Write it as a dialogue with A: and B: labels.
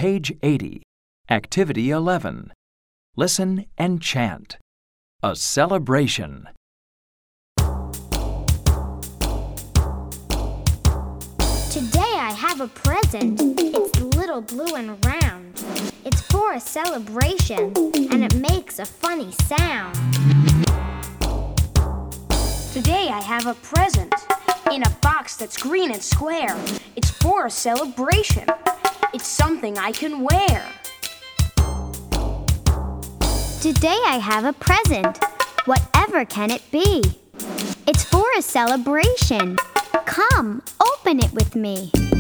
A: page 80, Activity 11. Listen and chant. A celebration.
B: Today I have a present. It's little, blue, and round. It's for a celebration, and it makes a funny sound.
C: Today I have a present in a box that's green and square. It's for a celebration. It's something I can wear.
B: Today I have a present. Whatever can it be? It's for a celebration. Come, open it with me.